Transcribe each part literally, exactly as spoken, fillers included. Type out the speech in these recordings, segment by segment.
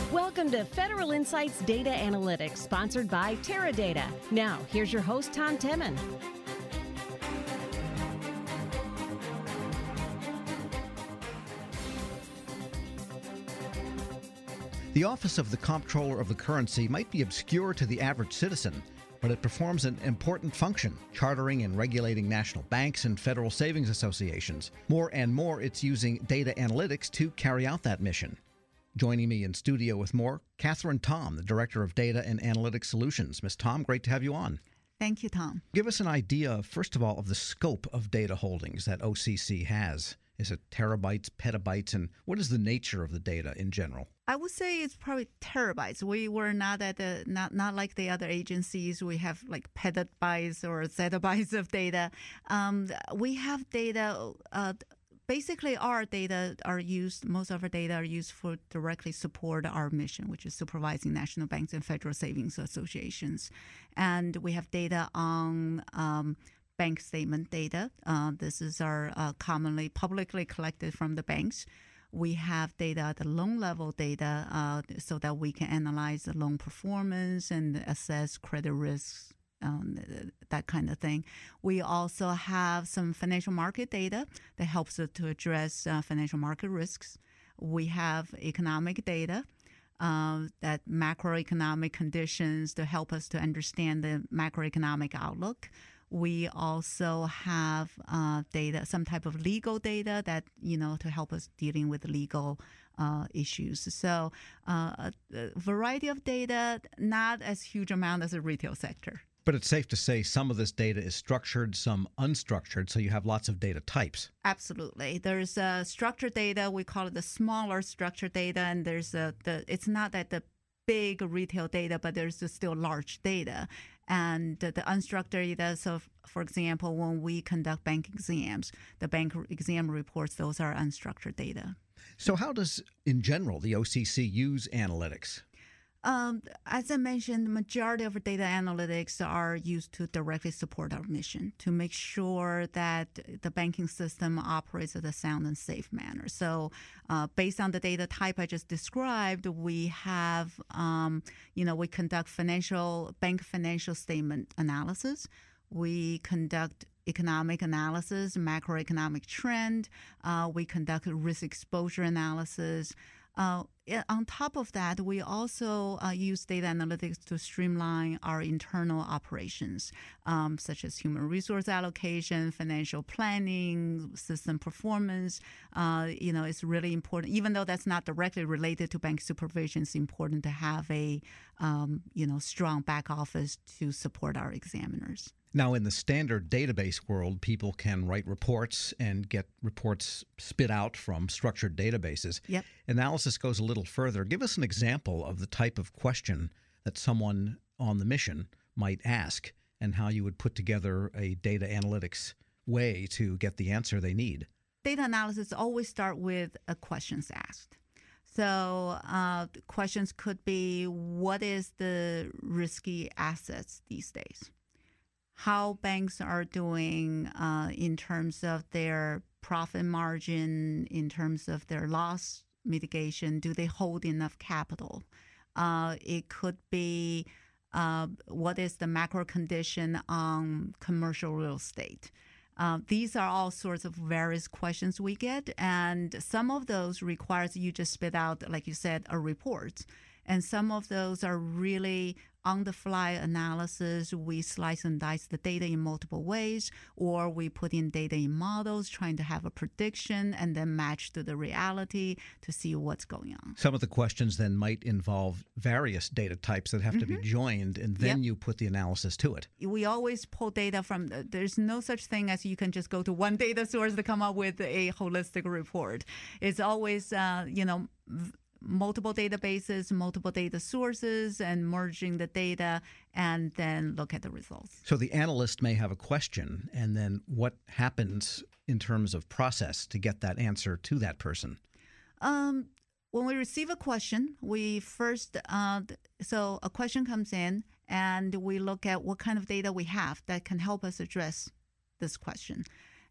Welcome to Federal Insights Data Analytics, sponsored by Teradata. Now, here's your host, Tom Temin. The Office of the Comptroller of the Currency might be obscure to the average citizen, but it performs an important function, chartering and regulating national banks and federal savings associations. More and more, it's using data analytics to carry out that mission. Joining me in studio with more, Catherine Tom, the Director of Data and Analytics Solutions. Miz Tom, great to have you on. Thank you, Tom. Give us an idea, first of all, of the scope of data holdings that O C C has. Is it terabytes, petabytes, and what is the nature of the data in general? I would say it's probably terabytes. We were not at the not not like the other agencies. We have like petabytes or zettabytes of data. Um, we have data. Uh, basically, our data are used. Most of our data are used for directly support our mission, which is supervising national banks and federal savings associations. And we have data on Um, bank statement data. Uh, this is our uh, commonly publicly collected from the banks. We have data at the loan level data uh, so that we can analyze the loan performance and assess credit risks, um, that kind of thing. We also have some financial market data that helps us to address uh, financial market risks. We have economic data. Uh, that macroeconomic conditions to help us to understand the macroeconomic outlook. We also have uh, data, some type of legal data that, you know, to help us dealing with legal uh, issues. So uh, a variety of data, not as huge amount as the retail sector. But it's safe to say some of this data is structured, some unstructured, so you have lots of data types. Absolutely. There's uh, structured data. We call it the smaller structured data, and there's a, the. It's not that the big retail data, but there's still large data. And the unstructured data, so for example, when we conduct bank exams, the bank exam reports, those are unstructured data. So how does, in general, the O C C use analytics? Um, as I mentioned, the majority of data analytics are used to directly support our mission, to make sure that the banking system operates in a sound and safe manner. So uh, based on the data type I just described, we have, um, you know, we conduct financial bank financial statement analysis. We conduct economic analysis, macroeconomic trend. Uh, we conduct risk exposure analysis. Uh, on top of that, we also uh, use data analytics to streamline our internal operations, um, such as human resource allocation, financial planning, system performance. Uh, you know, it's really important, even though that's not directly related to bank supervision, it's important to have a, um, you know, strong back office to support our examiners. Now, in the standard database world, people can write reports and get reports spit out from structured databases. Yep. Analysis goes a little further. Give us an example of the type of question that someone on the mission might ask and how you would put together a data analytics way to get the answer they need. Data analysis always start with a questions asked. So uh, questions could be, what is the risky assets these days? How banks are doing uh, in terms of their profit margin, in terms of their loss mitigation, do they hold enough capital? Uh, it could be uh, what is the macro condition on commercial real estate? Uh, these are all sorts of various questions we get, and some of those requires you just spit out, like you said, a report. And some of those are really on-the-fly analysis. We slice and dice the data in multiple ways, or we put in data in models trying to have a prediction and then match to the reality to see what's going on. Some of the questions then might involve various data types that have mm-hmm. to be joined, and then yep. you put the analysis to it. We always pull data from, there's no such thing as you can just go to one data source to come up with a holistic report. It's always, uh, you know, multiple databases, multiple data sources, and merging the data, and then look at the results. So the analyst may have a question, and then what happens in terms of process to get that answer to that person? Um, when we receive a question, we first, uh, so a question comes in, and we look at what kind of data we have that can help us address this question.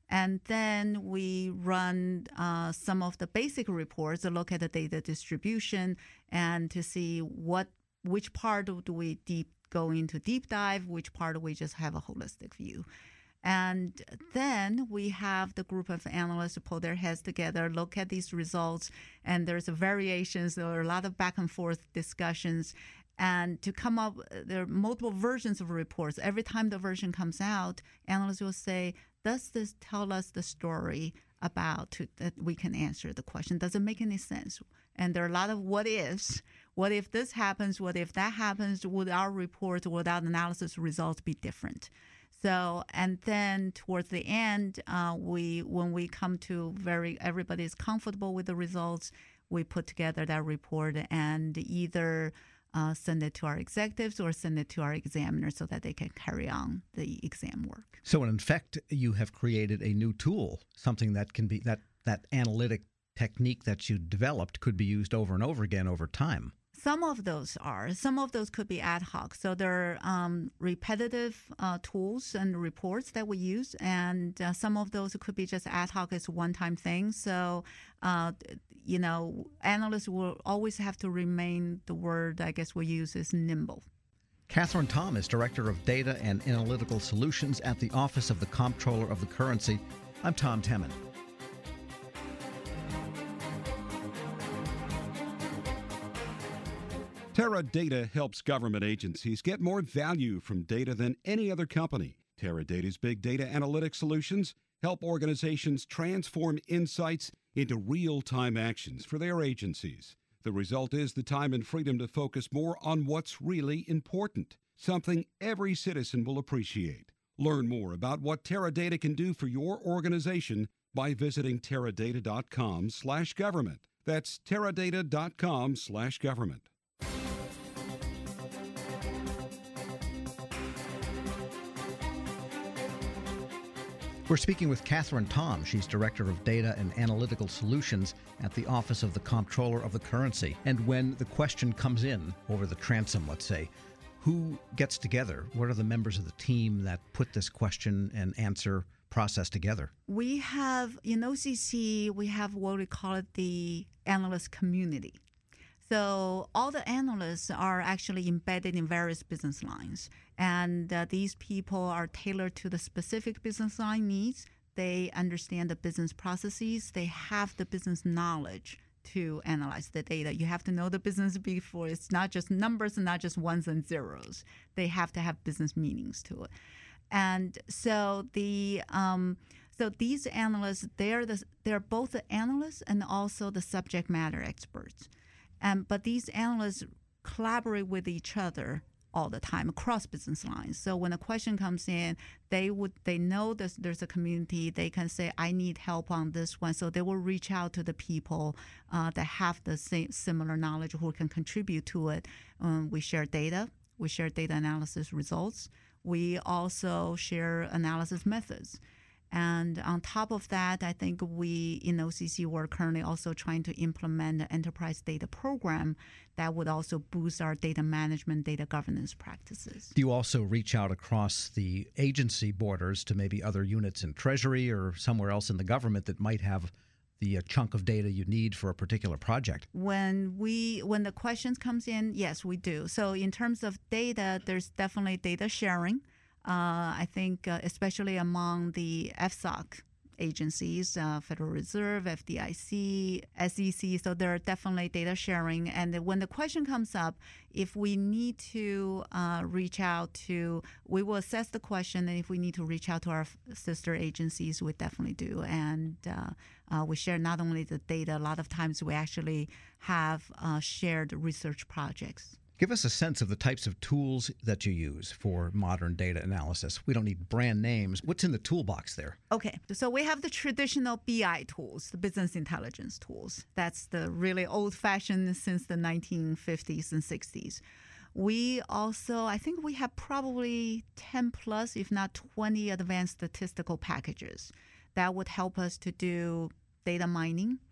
And then we run uh, some of the basic reports to look at the data distribution and to see what which part do we deep go into deep dive, which part we just have a holistic view. And then we have the group of analysts pull their heads together, look at these results, and there's variations. There are a lot of back and forth discussions. And to come up, there are multiple versions of reports. Every time the version comes out, analysts will say, does this tell us the story about to, that we can answer the question? Does it make any sense? And there are a lot of what ifs. What if this happens? What if that happens? Would our report, would our analysis results be different? So, and then towards the end, uh, we when we come to very, everybody's comfortable with the results, we put together that report and either uh, send it to our executives or send it to our examiners so that they can carry on the exam work. So, in effect, you have created a new tool, something that can be, that, that analytic technique that you developed could be used over and over again over time. Some of those are. Some of those could be ad hoc. So there are um, repetitive uh, tools and reports that we use, and uh, some of those could be just ad hoc as one-time things. So, uh, you know, analysts will always have to remain, the word I guess we use is nimble. Catherine Tom is Director of Data and Analytical Solutions at the Office of the Comptroller of the Currency. I'm Tom Temin. Teradata helps government agencies get more value from data than any other company. Teradata's big data analytics solutions help organizations transform insights into real-time actions for their agencies. The result is the time and freedom to focus more on what's really important, something every citizen will appreciate. Learn more about what Teradata can do for your organization by visiting teradata.com slash government. That's teradata.com slash government. We're speaking with Catherine Tom. She's Director of Data and Analytical Solutions at the Office of the Comptroller of the Currency. And when the question comes in over the transom, let's say, who gets together? What are the members of the team that put this question and answer process together? We have, in O C C, we have what we call it the analyst community. So all the analysts are actually embedded in various business lines. And uh, these people are tailored to the specific business line needs. They understand the business processes. They have the business knowledge to analyze the data. You have to know the business before. It's not just numbers and not just ones and zeros. They have to have business meanings to it. And so the um, so these analysts, they're the, they're both the analysts and also the subject matter experts. Um, but these analysts collaborate with each other all the time across business lines. So when a question comes in, they would they know this, there's a community. They can say, I need help on this one. So they will reach out to the people uh, that have the same similar knowledge who can contribute to it. Um, we share data. We share data analysis results. We also share analysis methods. And on top of that, I think we in O C C were currently also trying to implement an enterprise data program that would also boost our data management, data governance practices. Do you also reach out across the agency borders to maybe other units in Treasury or somewhere else in the government that might have the uh, chunk of data you need for a particular project? When we when the questions comes in, yes, we do. So in terms of data, there's definitely data sharing. Uh, I think uh, especially among the F S O C agencies, uh, Federal Reserve, F D I C, S E C, so there are definitely data sharing. And when the question comes up, if we need to uh, reach out to, we will assess the question, and if we need to reach out to our sister agencies, we definitely do. And uh, uh, we share not only the data, a lot of times we actually have uh, shared research projects. Give us a sense of the types of tools that you use for modern data analysis. We don't need brand names. What's in the toolbox there? Okay, so we have the traditional B I tools, the business intelligence tools. That's the really old-fashioned since the nineteen fifties and sixties. We also, I think we have probably ten plus, if not twenty advanced statistical packages that would help us to do data mining,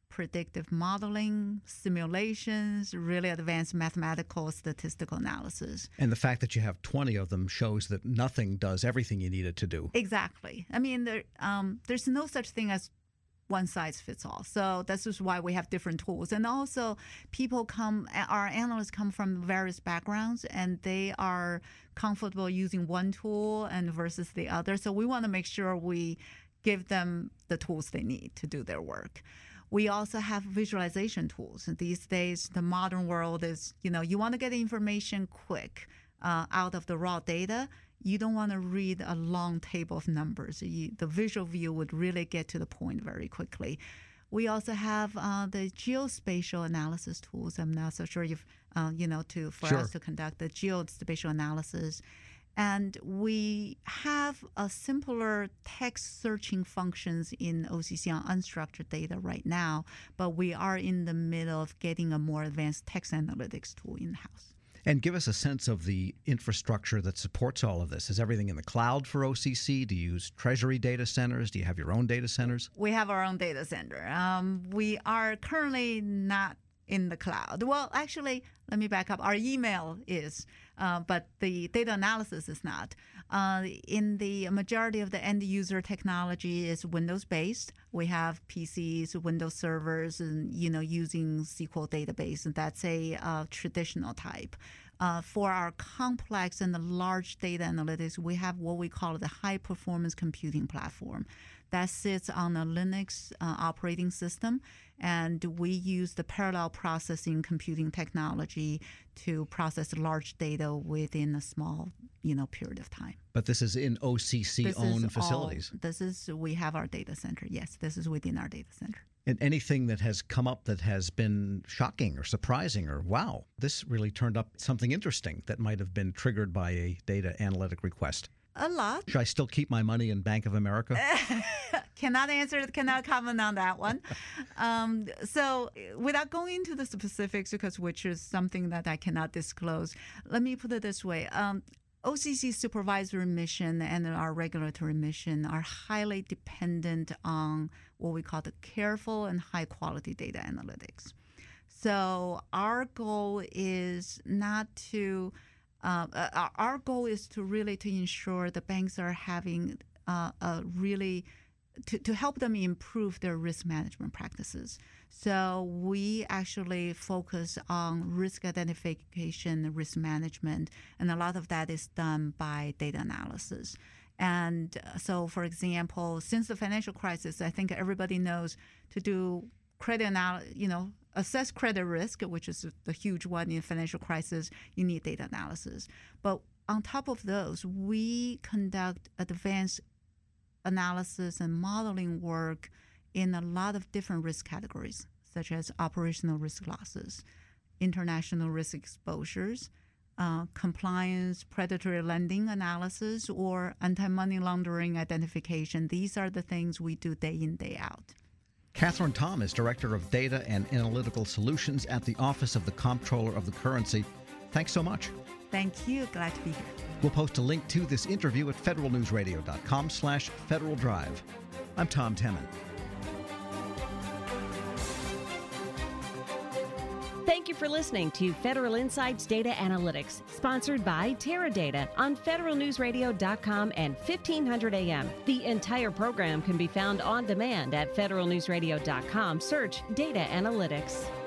predictive modeling, simulations, really advanced mathematical statistical analysis. And the fact that you have twenty of them shows that nothing does everything you need it to do. Exactly. I mean, there, um, there's no such thing as one size fits all. So this is why we have different tools. And also people come, our analysts come from various backgrounds, and they are comfortable using one tool and versus the other. So we want to make sure we give them the tools they need to do their work. We also have visualization tools. And these days, the modern world is, you know, you want to get information quick uh, out of the raw data. You don't want to read a long table of numbers. You, the visual view would really get to the point very quickly. We also have uh, the geospatial analysis tools. I'm not so sure if, uh, you know, to for Sure. us to conduct the geospatial analysis. And we have a simpler text searching functions in O C C on unstructured data right now, but we are in the middle of getting a more advanced text analytics tool in-house. And give us a sense of the infrastructure that supports all of this. Is everything in the cloud for O C C? Do you use Treasury data centers? Do you have your own data centers? We have our own data center. Um, we are currently not in the cloud. Well, actually, let me back up. Our email is, uh, but the data analysis is not. Uh, in the majority of the end user technology is Windows-based. We have P Cs, Windows servers, and you know using S Q L database, and that's a uh, traditional type. Uh, for our complex and the large data analytics, we have what we call the high-performance computing platform that sits on a Linux uh, operating system, and we use the parallel processing computing technology to process large data within a small, you know, period of time. But this is in O C This is C-owned facilities. all- this is we have our data center. Yes, this is within our data center. And anything that has come up that has been shocking or surprising or, wow, this really turned up something interesting that might have been triggered by a data analytic request. A lot. Should I still keep my money in Bank of America? Cannot answer, cannot comment on that one. Um, so without going into the specifics, because which is something that I cannot disclose, let me put it this way. Um, O C C supervisory mission and our regulatory mission are highly dependent on what we call the careful and high quality data analytics. So our goal is not to, uh, uh, our goal is to really to ensure the banks are having uh, a really To, to help them improve their risk management practices. So we actually focus on risk identification, risk management, and a lot of that is done by data analysis. And so, for example, since the financial crisis, I think everybody knows to do credit analysis, you know, assess credit risk, which is the huge one in financial crisis, you need data analysis. But on top of those, we conduct advanced analysis and modeling work in a lot of different risk categories, such as operational risk losses, international risk exposures, uh, compliance, predatory lending analysis, or anti-money laundering identification. These are the things we do day in, day out. Catherine Tom is Director of Data and Analytical Solutions at the Office of the Comptroller of the Currency. Thanks so much. Thank you. Glad to be here. We'll post a link to this interview at federalnewsradio.com slash Federal Drive. I'm Tom Temin. Thank you for listening to Federal Insights Data Analytics, sponsored by Teradata on federal news radio dot com and fifteen hundred A M. The entire program can be found on demand at federal news radio dot com. Search Data Analytics.